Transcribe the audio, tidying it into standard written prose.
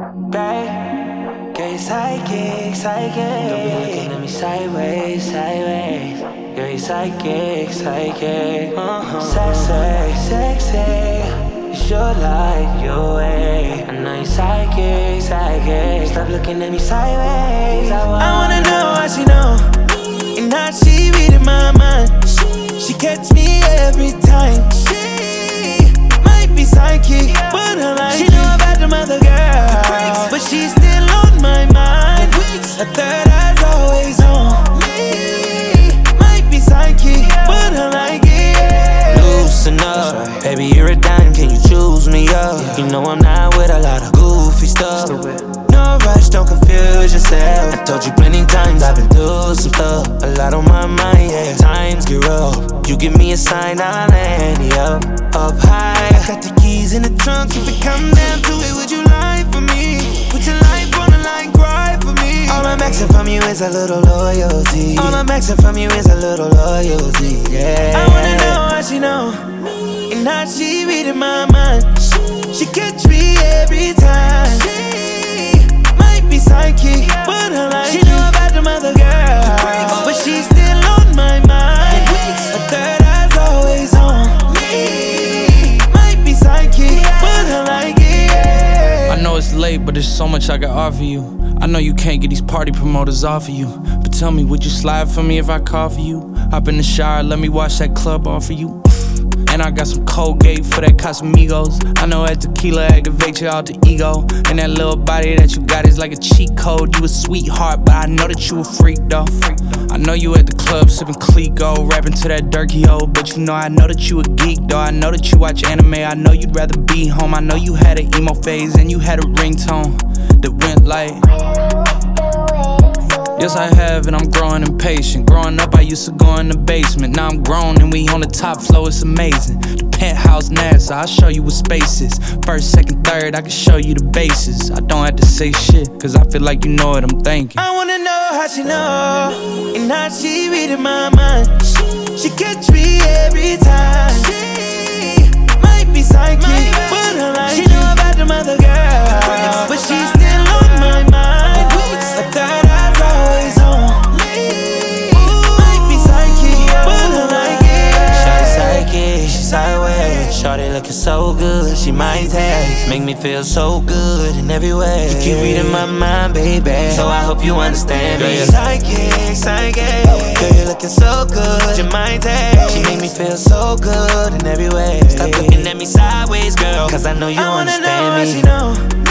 babe. Girl, you psychic, psychic. Don't be looking at me sideways, sideways. Girl, you psychic, psychic. Sexy, sexy. You sure like your way. I know you psychic, psychic. Stop looking at me sideways. I wanna know how she know, and how she reading my mind. She catch me every time. She might be psychic, but I like she know about them other girls, but she's still on my mind. Her third eye's always on me. Might be psychic, but I like it, yeah. Loosen up, right. Baby, you're a dime, can you choose me up? Yeah. You know I'm not with a lot of goofy stuff. No rush, don't confuse yourself. I told you plenty times I've been through some stuff. A lot on my mind, yeah. Times get rough. You give me a sign, I'll land you up high. I got the keys in the trunk. If it come down to it, would you lie for me? Put your life on the line, cry for me. All I'm asking from you is a little loyalty. All I'm asking from you is a little loyalty, yeah. I wanna know how she know, and how she reading my mind. She catch me every time. She might be psychic, but I like she know about them other girls, but she's still on my mind. Her third eye's always on me. Might be psychic, but I like it, yeah. I know it's late, but there's so much I can offer you. I know you can't get these party promoters off of you, but tell me, would you slide for me if I call for you? Hop in the shower, let me wash that club off of you. And I got some Colgate for that Casamigos. I know that tequila activates your alter ego. And that little body that you got is like a cheat code. You a sweetheart, but I know that you a freak though. I know you at the club sipping Clico, rapping to that Durkee-O. But you know I know that you a geek though. I know that you watch anime. I know you'd rather be home. I know you had an emo phase and you had a ringtone that went like, yes, I have, and I'm growing impatient. Growing up, I used to go in the basement. Now I'm grown, and we on the top floor, it's amazing. The penthouse NASA, I'll show you what space is. First, second, third, I can show you the bases. I don't have to say shit, cause I feel like you know what I'm thinking. I wanna know how she know, and how she reading my mind. She catch me every time. She might be psychic, but I like she know about them other girls, but she's still on my mind. Her third eye's always on me. Might be psychic, but I like it. Shawty psychic, she sideways. Shawty looking so good, she might taste. Make me feel so good in every way. You keep reading my mind, baby, so I hope you understand me. Girl, you're psychic, psychic. Girl, you're looking so good, your mind taste. She make me feel so good in every way. Stop looking at me sideways, girl, cause I know you understand me. I wanna know how she know,